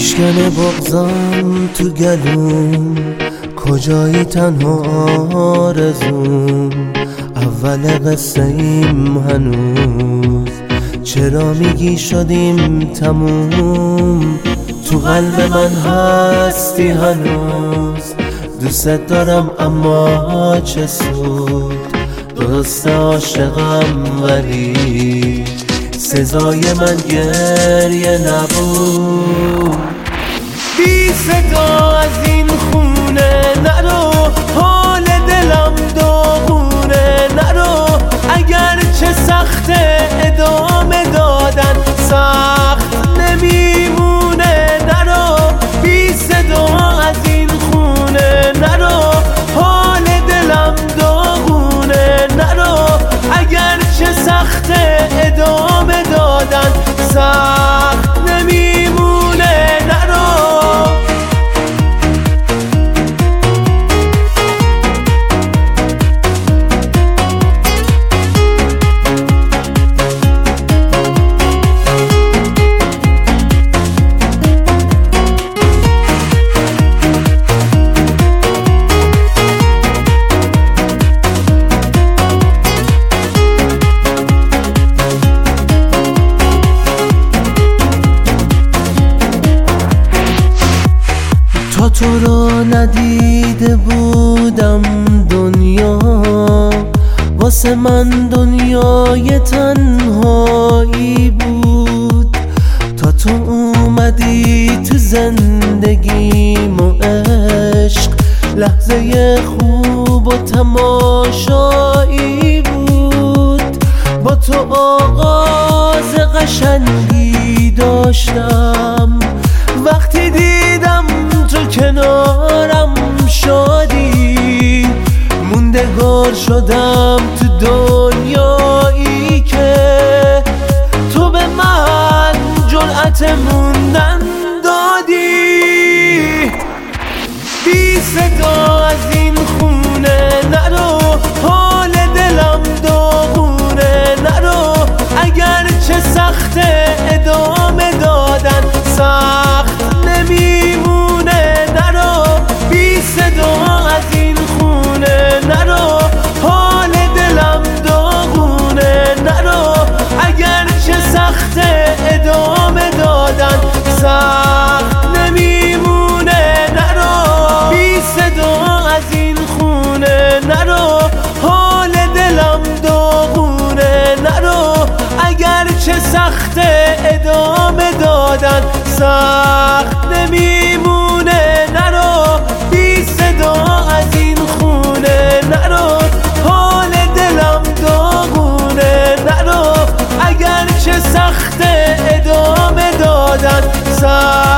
میشکنه بغضم تو گلوم، کجایی تنها آرزوم، اول قصه ایم هنوز، چرا میگی شدیم تموم؟ تو قلب من هستی هنوز، دوست دارم اما چه سود، درست عاشقم ولی سزای من گریه نبود. بی صدا از این خونه نرو، حال دلم داغونه نرو، اگر چه سخته ادامه دادن سخت نمیمونه نرو. بی صدا از این خونه نرو، حال دلم داغونه نرو، اگر چه سخته ادامه دادن سخت نمیمونه نرو. تا تو رو ندیده بودم دنیا، واسه من دنیای تنهایی بود. تا تو اومدی تو زندگیم و عشق، لحظه خوب و تماشایی بود. با تو آغاز قشنگی داشتم، وقتی دیدم تو کنارم شدی، موندگار شدم تو دنیایی که تو به من جرأت موندن دادی. بی صدا از این خونه نرو، حال دلم داغونه نرو، اگر چه سخته ادامه دادن سخت نمیمونه نرو. بی صدا از این خونه نرو، حال دلم داغونه نرو، اگر چه سخته ادامه دادن سخت نمیمونه نرو. بی صدا از این خونه نرو، حال دلم داغونه نرو، اگر چه سخته ادامه دادن سخت نمیمونه نرو. بی صدا از این خونه نرو، حال دلم داغونه نرو، اگر چه سخته ادامه دادن سخت